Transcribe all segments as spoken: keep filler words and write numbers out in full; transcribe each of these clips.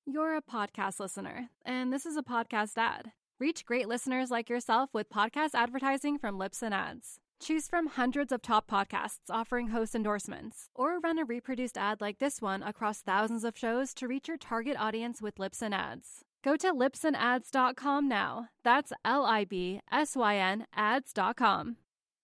You're a podcast listener, and this is a podcast ad. Reach great listeners like yourself with podcast advertising from Libsyn Ads. Choose from hundreds of top podcasts offering host endorsements, or run a reproduced ad like this one across thousands of shows to reach your target audience with Libsyn Ads. Go to libsyn ads dot com now. That's L I B S Y N ads dot com.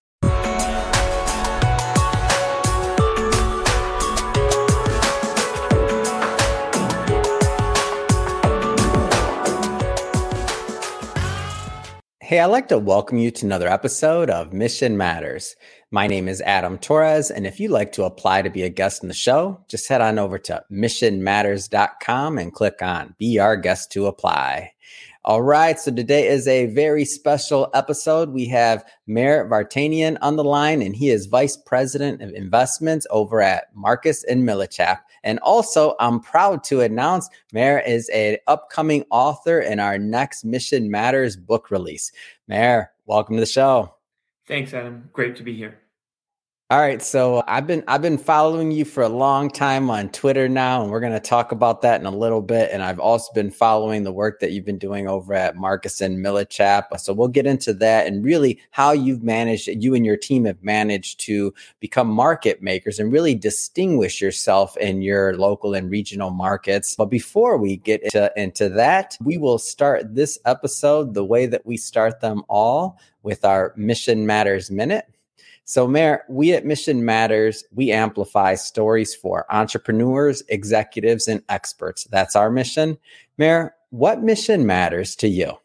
Hey, I'd like to welcome you to another episode of Mission Matters. My name is Adam Torres, and if you'd like to apply to be a guest in the show, just head on over to mission matters dot com and click on Be Our Guest to apply. All right, so today is a very special episode. We have Meir Vartanian on the line, and he is Vice President of Investments over at Marcus and Millichap. And also, I'm proud to announce Meir is an upcoming author in our next Mission Matters book release. Meir, welcome to the show. Thanks, Adam. Great to be here. All right, so I've been I've been following you for a long time on Twitter now, and we're going to talk about that in a little bit. And I've also been following the work that you've been doing over at Marcus and Millichap. So we'll get into that and really how you've managed, you and your team have managed to become market makers and really distinguish yourself in your local and regional markets. But before we get into, into that, we will start this episode the way that we start them all, with our Mission Matters Minute. So, Meir, we at Mission Matters, we amplify stories for entrepreneurs, executives, and experts. That's our mission. Meir, what mission matters to you?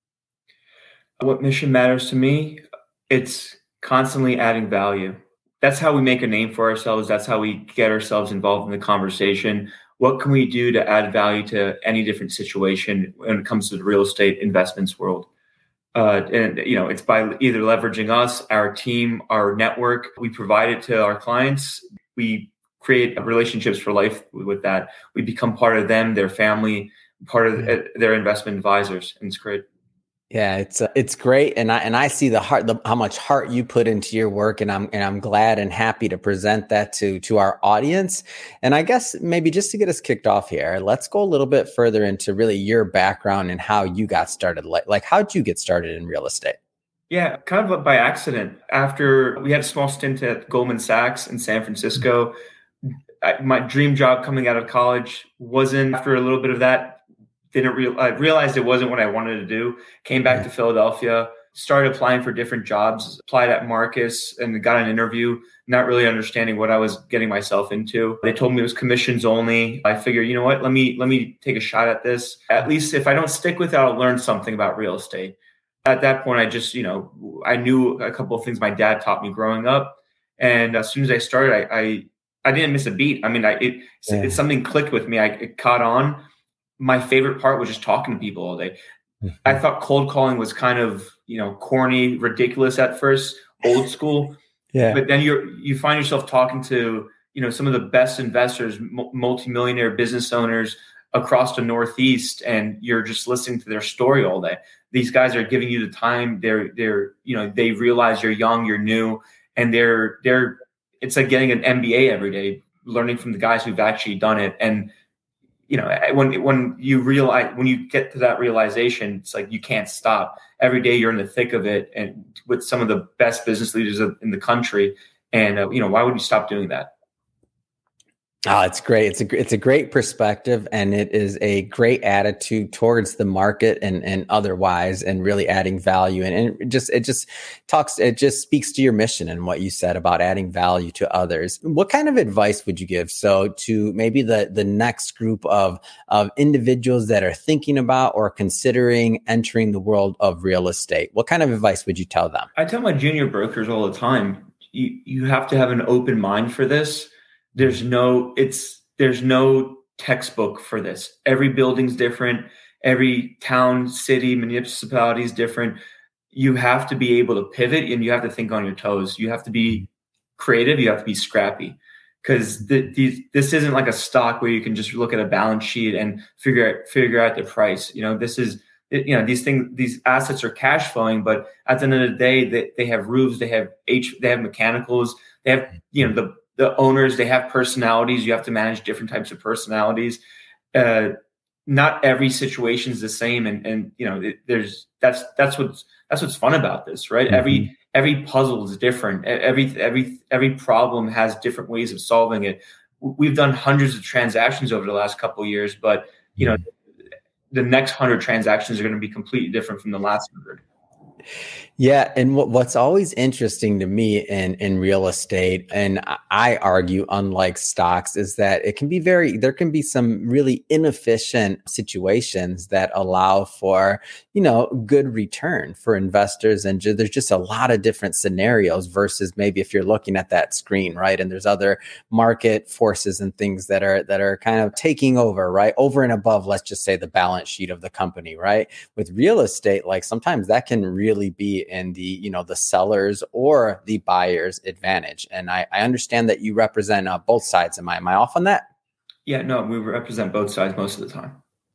What mission matters to me? It's constantly adding value. That's how we make a name for ourselves. That's how we get ourselves involved in the conversation. What can we do to add value to any different situation when it comes to the real estate investments world? Uh, and, you know, it's by either leveraging us, our team, our network. We provide it to our clients. We create relationships for life with that. We become part of them, their family, part of uh, their investment advisors. And it's great. Yeah, it's uh, it's great, and I and I see the heart, the, how much heart you put into your work, and I'm and I'm glad and happy to present that to to our audience. And I guess maybe just to get us kicked off here, let's go a little bit further into really your background and how you got started. Like, like how did you get started in real estate? Yeah, kind of by accident. After we had a small stint at Goldman Sachs in San Francisco, I, my dream job coming out of college wasn't. After a little bit of that. Didn't real I realized it wasn't what I wanted to do. Came back to Philadelphia, started applying for different jobs, applied at Marcus and got an interview, not really understanding what I was getting myself into. They told me it was commissions only. I figured, you know what, let me let me take a shot at this. At least if I don't stick with it, I'll learn something about real estate. At that point, I just, you know, I knew a couple of things my dad taught me growing up. And as soon as I started, I I, I didn't miss a beat. I mean, I it, yeah. it something clicked with me. I it caught on. My favorite part was just talking to people all day. Mm-hmm. I thought cold calling was kind of, you know, corny, ridiculous at first, old school. Yeah. But then you you find yourself talking to, you know, some of the best investors, m- multimillionaire business owners across the Northeast, and you're just listening to their story all day. These guys are giving you the time. They're they're you know they realize you're young, you're new, and they're they're it's like getting an M B A every day, learning from the guys who've actually done it. And you know, when when you realize, when you get to that realization, it's like you can't stop. Every day you're in the thick of it, and with some of the best business leaders in the country. And uh, you know, why would you stop doing that? Oh, it's great. It's a it's a great perspective, and it is a great attitude towards the market and and otherwise, and really adding value. And, and it just it just talks it just speaks to your mission and what you said about adding value to others. What kind of advice would you give so to maybe the the next group of of individuals that are thinking about or considering entering the world of real estate? What kind of advice would you tell them? I tell my junior brokers all the time, you you have to have an open mind for this. There's no, it's, there's no textbook for this. Every building's different. Every town, city, municipality is different. You have to be able to pivot, and you have to think on your toes. You have to be creative. You have to be scrappy, because the, the, this isn't like a stock where you can just look at a balance sheet and figure out, figure out the price. You know, this is, you know, these things, these assets are cash flowing, but at the end of the day, they, they have roofs, they have H, they have mechanicals, they have, you know, the, The owners, they have personalities. You have to manage different types of personalities. Uh, not every situation is the same. And, and, you know, it, there's, that's, that's what's, that's what's fun about this, right? Mm-hmm. Every, every puzzle is different. Every, every, every problem has different ways of solving it. We've done hundreds of transactions over the last couple of years, but, you know, the next hundred transactions are going to be completely different from the last hundred. Yeah. And what, what's always interesting to me in, in real estate, and I argue, unlike stocks, is that it can be very, there can be some really inefficient situations that allow for, you know, good return for investors. And ju- there's just a lot of different scenarios versus maybe if you're looking at that screen, right? And there's other market forces and things that are, that are kind of taking over, right? Over and above, let's just say the balance sheet of the company, right? With real estate, like sometimes that can really be in the, you know, the seller's or the buyer's advantage. And I, I understand that you represent uh, both sides. Am I, am I off on that? Yeah, no, we represent both sides most of the time.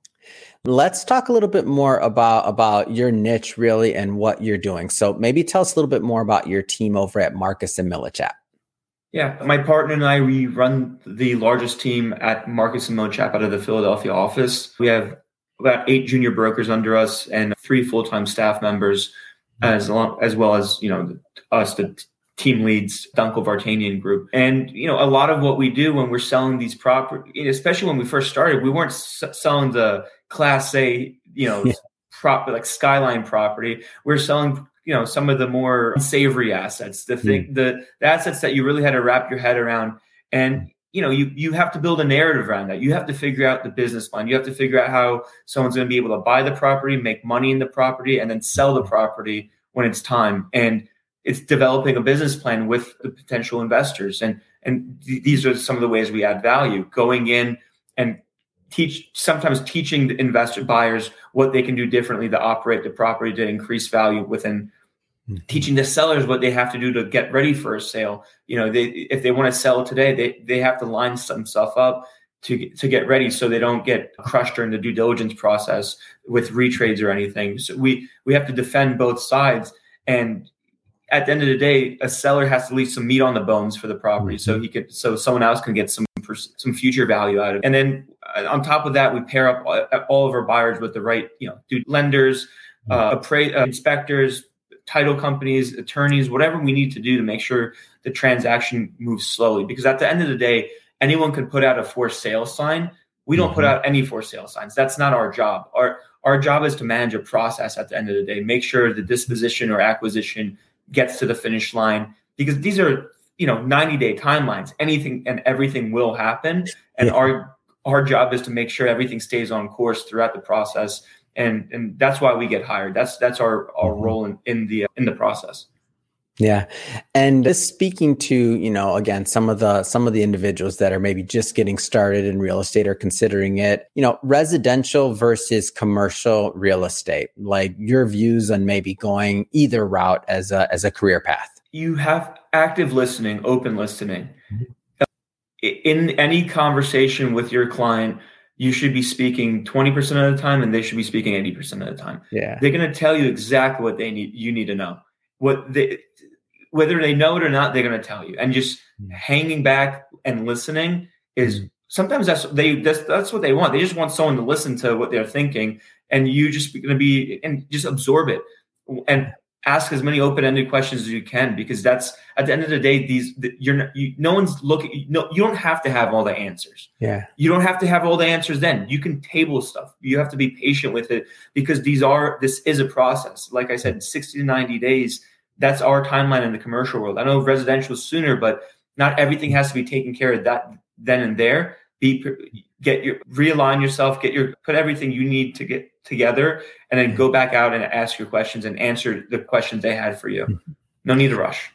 Let's talk a little bit more about, about your niche really and what you're doing. So maybe tell us a little bit more about your team over at Marcus and Millichap. Yeah, my partner and I, we run the largest team at Marcus and Millichap out of the Philadelphia office. We have about eight junior brokers under us and three full-time staff members, as long, as well as, you know, us, the team leads, Dunkel Vartanian Group. And, you know, a lot of what we do when we're selling these property, especially when we first started, we weren't s- selling the Class A, you know, yeah. prop like skyline property. We're selling, you know, some of the more unsavory assets, the thing, mm. the, the assets that you really had to wrap your head around. And, you know, you, you have to build a narrative around that. You have to figure out the business plan. You have to figure out how someone's going to be able to buy the property, make money in the property, and then sell the property when it's time. And it's developing a business plan with the potential investors. And, and th- these are some of the ways we add value, going in and teach, sometimes teaching the investor buyers what they can do differently to operate the property to increase value within. Mm-hmm. Teaching the sellers what they have to do to get ready for a sale. You know, they, if they want to sell today, they, they have to line some stuff up to, to get ready so they don't get crushed during the due diligence process with retrades or anything. So we, we have to defend both sides. And at the end of the day, a seller has to leave some meat on the bones for the property, mm-hmm. so he could, so someone else can get some some future value out of it. And then on top of that, we pair up all of our buyers with the right, you know, lenders, uh, appra- uh, inspectors, title companies, attorneys, whatever we need to do to make sure the transaction moves slowly. Because at the end of the day, anyone can put out a for sale sign. We don't mm-hmm. put out any for sale signs. That's not our job. Our our job is to manage a process at the end of the day, make sure the disposition or acquisition gets to the finish line, because these are, you know, ninety day timelines. Anything and everything will happen. And yeah. our our job is to make sure everything stays on course throughout the process. And and that's why we get hired. That's that's our, our role in, in the in the process. Yeah. And just speaking to, you know, again, some of the some of the individuals that are maybe just getting started in real estate or considering it, you know, residential versus commercial real estate, like your views on maybe going either route as a as a career path. You have active listening, open listening. Mm-hmm. In any conversation with your client, you should be speaking twenty percent of the time and they should be speaking eighty percent of the time. Yeah. They're going to tell you exactly what they need, you need to know. What they, whether they know it or not, they're going to tell you. And just mm. hanging back and listening is mm. sometimes that's they that's that's what they want. They just want someone to listen to what they're thinking, and you just going to be and just absorb it and ask as many open-ended questions as you can, because that's at the end of the day, these you're you, no one's looking. No, you don't have to have all the answers. Yeah, you don't have to have all the answers. Then you can table stuff. You have to be patient with it, because these are this is a process. Like I said, sixty to ninety days. That's our timeline in the commercial world. I know residential is sooner, but not everything has to be taken care of that then and there. Be get your realign yourself, get your put everything you need to get together, and then go back out and ask your questions and answer the questions they had for you. No need to rush.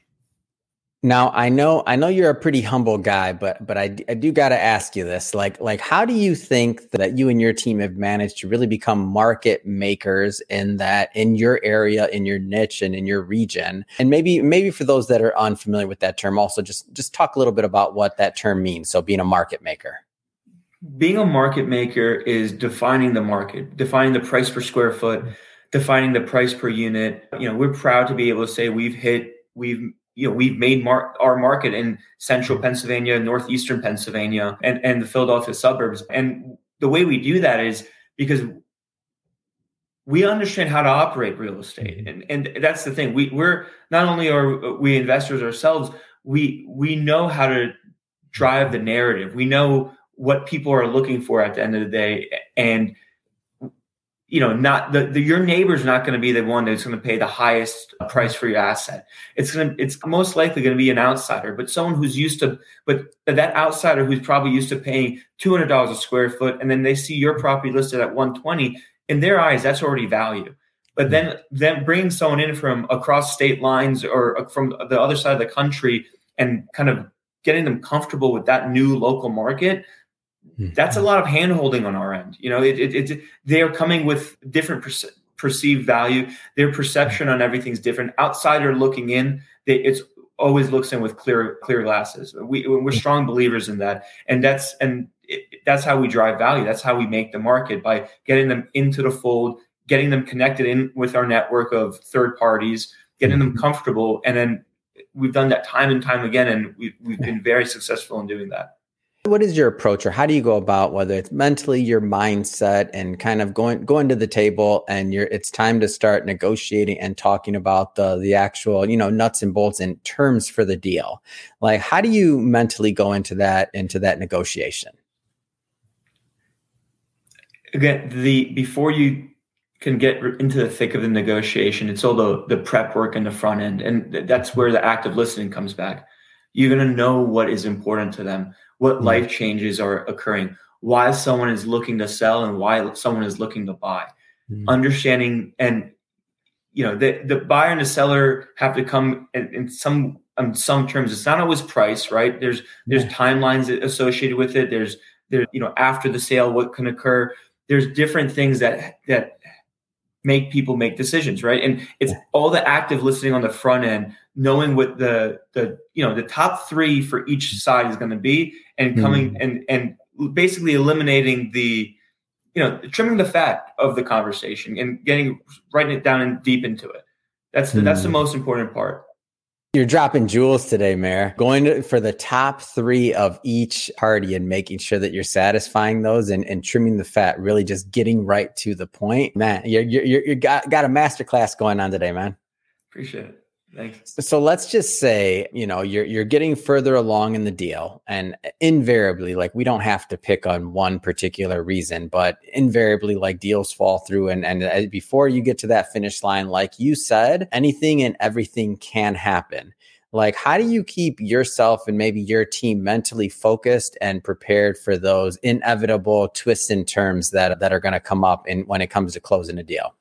Now, I know, I know you're a pretty humble guy, but, but I, I do got to ask you this, like, like, how do you think that you and your team have managed to really become market makers in that, in your area, in your niche and in your region? And maybe, maybe for those that are unfamiliar with that term, also just, just talk a little bit about what that term means. So being a market maker. Being a market maker is defining the market, defining the price per square foot, defining the price per unit. You know, we're proud to be able to say we've hit, we've, you know, we've made mar- our market in central Pennsylvania, northeastern Pennsylvania, and, and the Philadelphia suburbs. And the way we do that is because we understand how to operate real estate. And, and that's the thing. We, we're not only are we investors ourselves, we, we know how to drive the narrative. We know what people are looking for at the end of the day. And, you know, not the, the your neighbor's not going to be the one that's going to pay the highest price for your asset. It's going to, it's most likely going to be an outsider, but someone who's used to, but that outsider who's probably used to paying two hundred dollars a square foot, and then they see your property listed at one hundred twenty dollars. In their eyes, that's already value. But then, then bringing someone in from across state lines or from the other side of the country and kind of getting them comfortable with that new local market, that's a lot of hand-holding on our end. You know, it, it, it, they are coming with different perce- perceived value. Their perception on everything's different. Outsider looking in, they, it's always looks in with clear clear glasses. We, we're strong believers in that, and that's and. It, that's how we drive value. That's how we make the market, by getting them into the fold, getting them connected in with our network of third parties, getting them comfortable. And then we've done that time and time again. And we've, we've been very successful in doing that. What is your approach, or how do you go about, whether it's mentally your mindset and kind of going, going to the table and you're, it's time to start negotiating and talking about the, the actual, you know, nuts and bolts and terms for the deal. Like, how do you mentally go into that, into that negotiation? Again, the before you can get into the thick of the negotiation, it's all the, the prep work in the front end. And that's where the active listening comes back. You're going to know what is important to them, what mm-hmm. life changes are occurring, why someone is looking to sell and why someone is looking to buy. Mm-hmm. Understanding, and you know, the, the buyer and the seller have to come in, in some in some terms. It's not always price, right? There's there's yeah. timelines associated with it. There's there, you know, after the sale, what can occur. There's different things that that make people make decisions, right? And it's all the active listening on the front end, knowing what the the you know the top three for each side is going to be, and coming mm. and and basically eliminating the you know trimming the fat of the conversation and getting writing it down and deep into it. That's the, mm. that's the most important part. You're dropping jewels today, Mayor. Going to, for the top three of each party and making sure that you're satisfying those and, and trimming the fat, really just getting right to the point. Man, you're, you're, you got, got a masterclass going on today, man. Appreciate it. Thanks. So let's just say, you know, you're you're getting further along in the deal, and invariably, like, we don't have to pick on one particular reason, but invariably, like, deals fall through. And, and before you get to that finish line, like you said, anything and everything can happen. Like, how do you keep yourself and maybe your team mentally focused and prepared for those inevitable twists and turns that, that are going to come up in when it comes to closing a deal?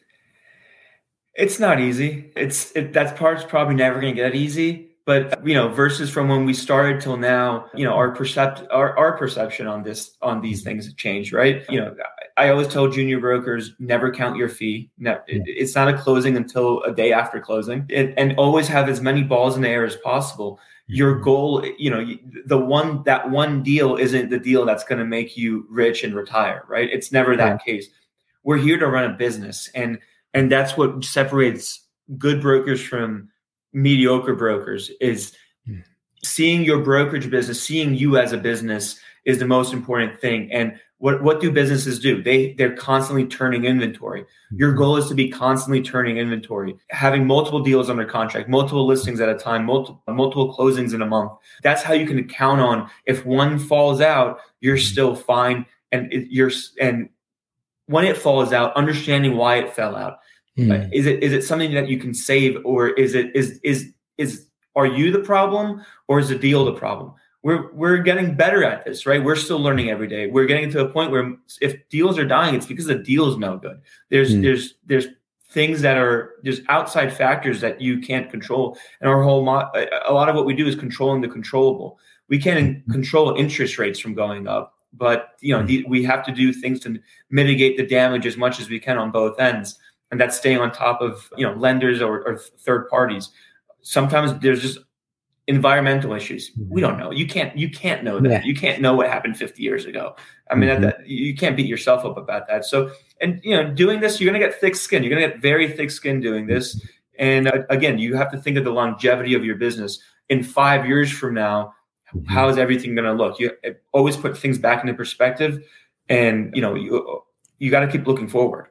It's not easy. It's it, that part's probably never going to get easy. But you know, versus from when we started till now, you know, our percept our, our perception on this on these things has changed, right? You know, I always tell junior brokers, never count your fee. No, it, it's not a closing until a day after closing, and, and always have as many balls in the air as possible. Your goal, you know, the one that one deal isn't the deal that's going to make you rich and retire, right? It's never that yeah. case. We're here to run a business, and And that's what separates good brokers from mediocre brokers, is mm. seeing your brokerage business, seeing you as a business is the most important thing. And what, what do businesses do? They, they're constantly turning inventory. Mm. Your goal is to be constantly turning inventory, having multiple deals under contract, multiple listings at a time, multiple, multiple closings in a month. That's how you can count on, if one falls out, you're mm. still fine. And it, you're, and when it falls out, understanding why it fell out. Mm. Is it is it something that you can save, or is it is is is are you the problem, or is the deal the problem? We're we're getting better at this, right? We're still learning every day. We're getting to a point where if deals are dying, it's because the deal is no good. There's mm. there's there's things that are there's outside factors that you can't control, and our whole mo- a lot of what we do is controlling the controllable. We can't mm. control interest rates from going up, but you know mm. the, we have to do things to mitigate the damage as much as we can on both ends. And that's staying on top of, you know, lenders or, or third parties. Sometimes there's just environmental issues. We don't know. You can't, you can't know that. Yeah. You can't know what happened fifty years ago. I mean, mm-hmm. that, that, you can't beat yourself up about that. So, and, you know, doing this, you're going to get thick skin. You're going to get very thick skin doing this. And uh, again, you have to think of the longevity of your business. In five years from now, mm-hmm. how is everything going to look? You always put things back into perspective. And, you know, you, you got to keep looking forward.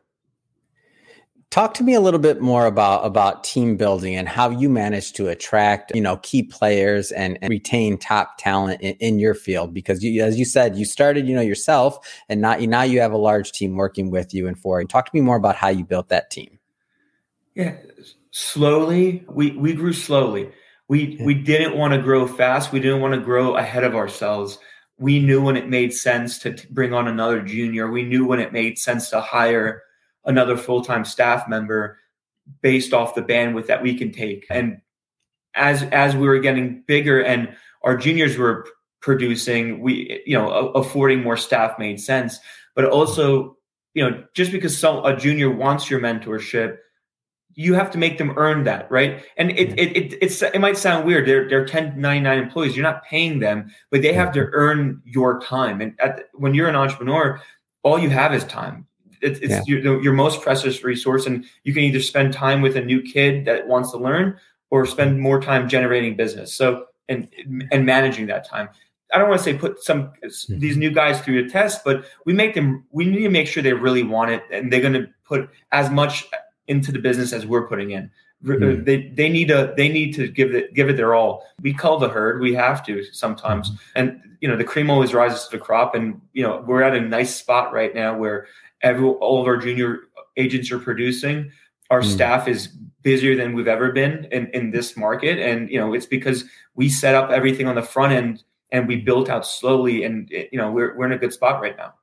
Talk to me a little bit more about, about team building and how you manage to attract, you know, key players and, and retain top talent in, in your field. Because you, as you said, you started, you know, yourself, and not, now you have a large team working with you and for you. Talk to me more about how you built that team. Yeah, slowly. We we grew slowly. We yeah. we didn't want to grow fast. We didn't want to grow ahead of ourselves. We knew when it made sense to t- bring on another junior. We knew when it made sense to hire another full-time staff member based off the bandwidth that we can take. And as as we were getting bigger and our juniors were producing, we, you know, affording more staff made sense. But also, you know, just because some, a junior wants your mentorship, you have to make them earn that, right? And it it it it's, it might sound weird. They're they're ten ninety-nine employees. You're not paying them, but they have to earn your time. And at the, when you're an entrepreneur, all you have is time. It's, it's yeah. your, your most precious resource, and you can either spend time with a new kid that wants to learn, or spend more time generating business. So and and managing that time. I don't want to say put some these new guys through a test, but we make them. We need to make sure they really want it, and they're going to put as much into the business as we're putting in. Mm. They they need to they need to give it give it their all. We cull the herd. We have to sometimes, mm. and you know the cream always rises to the crop. And you know we're at a nice spot right now where every all of our junior agents are producing. Our mm. staff is busier than we've ever been in, in this market, and you know it's because we set up everything on the front end and we built out slowly. And you know we're we're in a good spot right now.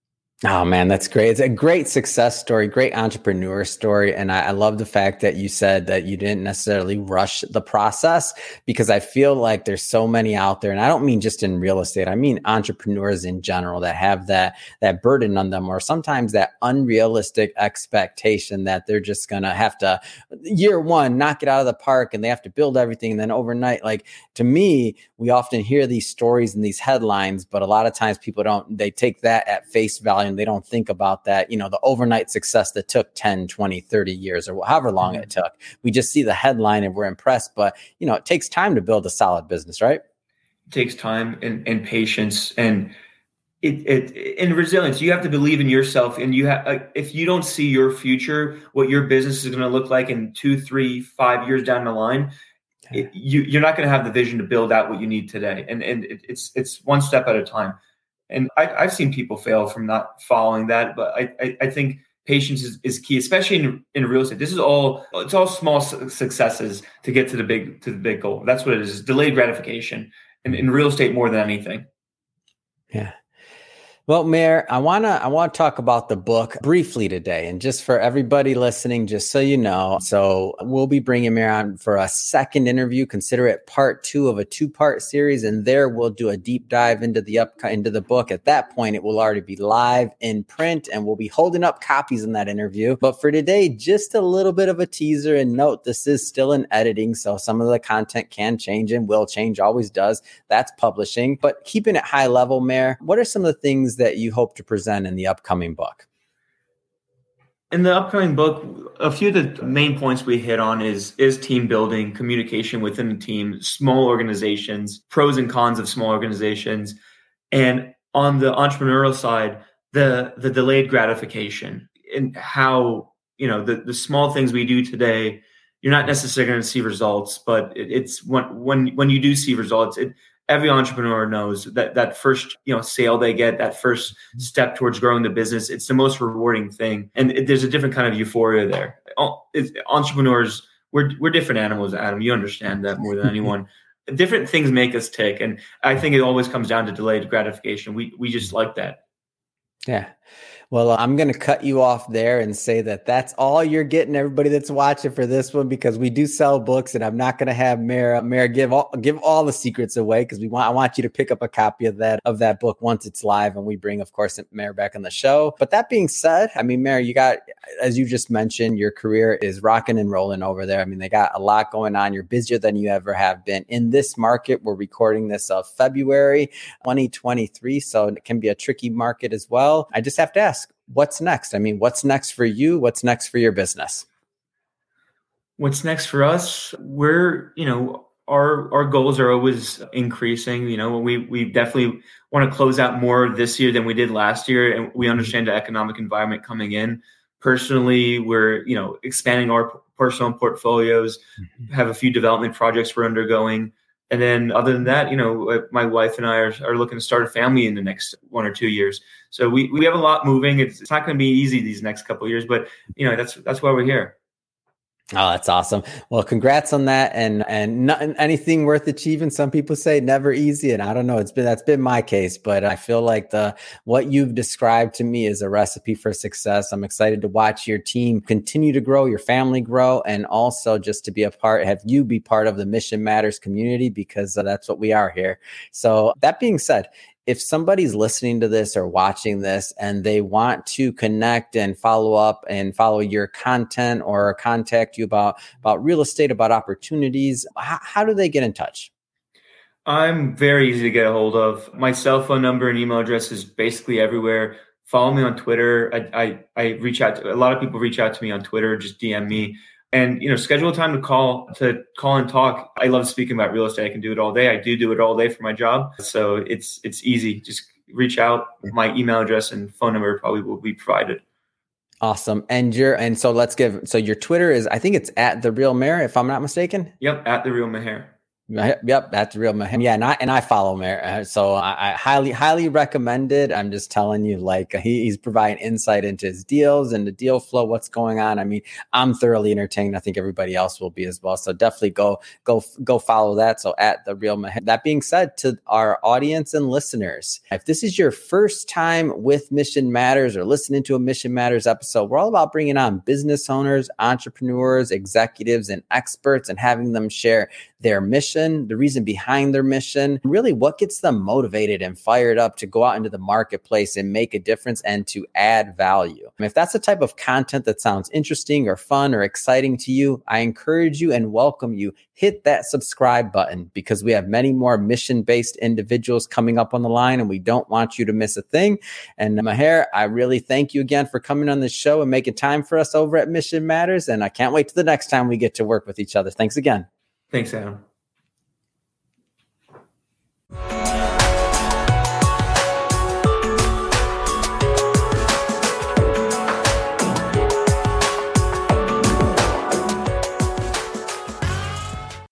Oh man, that's great. It's a great success story, great entrepreneur story. And I, I love the fact that you said that you didn't necessarily rush the process, because I feel like there's so many out there. And I don't mean just in real estate. I mean entrepreneurs in general that have that, that burden on them, or sometimes that unrealistic expectation that they're just going to have to year one, knock it out of the park, and they have to build everything. And then overnight, like to me, we often hear these stories and these headlines, but a lot of times people don't, they take that at face value. And they don't think about that, you know, the overnight success that took ten, twenty, thirty years or however long mm-hmm. it took. We just see the headline and we're impressed, but you know, it takes time to build a solid business, right? It takes time and, and patience and it, it and resilience. You have to believe in yourself, and you have, like, if you don't see your future, what your business is going to look like in two, three, five years down the line, okay. it, you, you're not going to have the vision to build out what you need today. And, and it, it's, it's one step at a time. And I, I've seen people fail from not following that, but I, I, I think patience is, is key, especially in, in real estate. This is all it's all small su- successes to get to the big to the big goal. That's what it is. It's delayed gratification, and in real estate more than anything. Yeah. Well, Meir, I want to I want to talk about the book briefly today. And just for everybody listening, just so you know, so we'll be bringing Meir on for a second interview. Consider it part two of a two-part series. And there we'll do a deep dive into the up into the book. At that point, it will already be live in print, and we'll be holding up copies in that interview. But for today, just a little bit of a teaser. And note, this is still in editing, so some of the content can change and will change, always does. That's publishing. But keeping it high level, Meir, what are some of the things that you hope to present in the upcoming book? In the upcoming book, a few of the main points we hit on is, is team building, communication within the team, small organizations, pros and cons of small organizations. And on the entrepreneurial side, the, the delayed gratification, and how, you know, the, the small things we do today, you're not necessarily going to see results, but it, it's when, when, when you do see results, it, every entrepreneur knows that that first, you know, sale they get, that first step towards growing the business, it's the most rewarding thing. And it, there's a different kind of euphoria there. It's, entrepreneurs, we're we're different animals, Adam. You understand that more than anyone. Different things make us tick. And I think it always comes down to delayed gratification. We we just like that. Yeah. Well, I'm going to cut you off there and say that that's all you're getting, everybody that's watching, for this one, because we do sell books, and I'm not going to have Meir, Meir give all give all the secrets away, because we want I want you to pick up a copy of that of that book once it's live, and we bring, of course, Meir back on the show. But that being said, I mean, Meir, you got, as you just mentioned, your career is rocking and rolling over there. I mean, they got a lot going on. You're busier than you ever have been in this market. We're recording this of February twenty twenty-three, so it can be a tricky market as well. I just have to ask, what's next? I mean, what's next for you? What's next for your business? What's next for us? We're, you know, our our goals are always increasing. You know, we we definitely want to close out more this year than we did last year, and we understand the economic environment coming in. Personally, we're you know expanding our personal portfolios, have a few development projects we're undergoing, and then other than that, you know, my wife and I are, are looking to start a family in the next one or two years. So we we have a lot moving. It's, it's not going to be easy these next couple of years, but you know that's that's why we're here. Oh, that's awesome. Well, congrats on that. And, and not, anything worth achieving. Some people say never easy. And I don't know, it's been, that's been my case, but I feel like the, what you've described to me is a recipe for success. I'm excited to watch your team continue to grow, your family grow, and also just to be a part, have you be part of the Mission Matters community, because that's what we are here. So that being said, if somebody's listening to this or watching this and they want to connect and follow up and follow your content or contact you about, about real estate, about opportunities, how, how do they get in touch? I'm very easy to get a hold of. My cell phone number and email address is basically everywhere. Follow me on Twitter. I, I, I reach out to, a lot of people reach out to me on Twitter, just D M me. And, you know, schedule a time to call, to call and talk. I love speaking about real estate. I can do it all day. I do do it all day for my job. So it's, it's easy. Just reach out. My email address and phone number probably will be provided. Awesome. And your, and so let's give, so your Twitter is, I think it's at The Real Mayor, if I'm not mistaken. Yep. At The Real Mayor. Yep, that's the real Maher. Yeah, and I and I follow Maher, so I, I highly highly recommend it. I'm just telling you, like he, he's providing insight into his deals and the deal flow, what's going on. I mean, I'm thoroughly entertained. I think everybody else will be as well. So definitely go go go follow that. So at The Real Maher. That being said, to our audience and listeners, if this is your first time with Mission Matters or listening to a Mission Matters episode, we're all about bringing on business owners, entrepreneurs, executives, and experts, and having them share their mission, the reason behind their mission, really what gets them motivated and fired up to go out into the marketplace and make a difference and to add value. And if that's the type of content that sounds interesting or fun or exciting to you, I encourage you and welcome you. Hit that subscribe button, because we have many more mission-based individuals coming up on the line and we don't want you to miss a thing. And Maher, I really thank you again for coming on this show and making time for us over at Mission Matters. And I can't wait till the next time we get to work with each other. Thanks again. Thanks, Adam.